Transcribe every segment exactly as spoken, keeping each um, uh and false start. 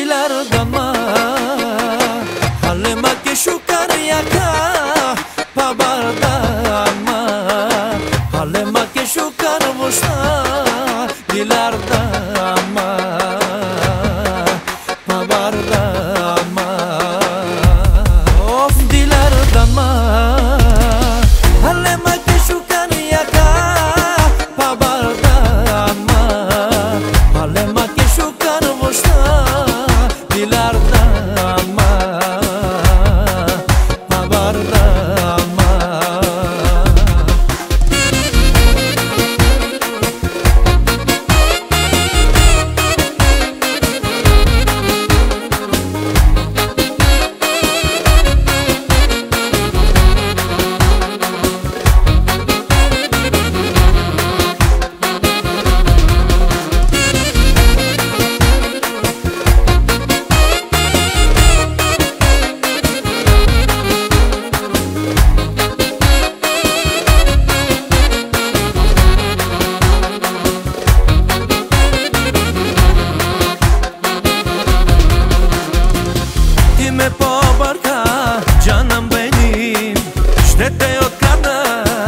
dilar dama Halema ke shukar yaka pabar dama Halema ke shukar musta dilar dama pabar dama Of dilar dama Halema ke shukar yaka pabar dama Halema ke shukar musta dilar dama pabar dama Time po barka canım benim Ştete od kada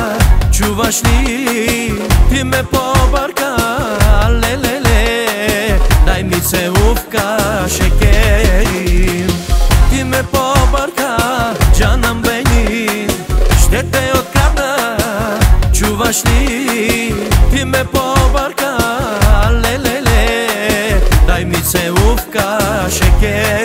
čuvaš li Time po barka lelele Daj mi cevuvka şekerim Time po barka canım benim Ştete od kada čuvaš li Time po barka lelele Daj mi cevuvka şekerim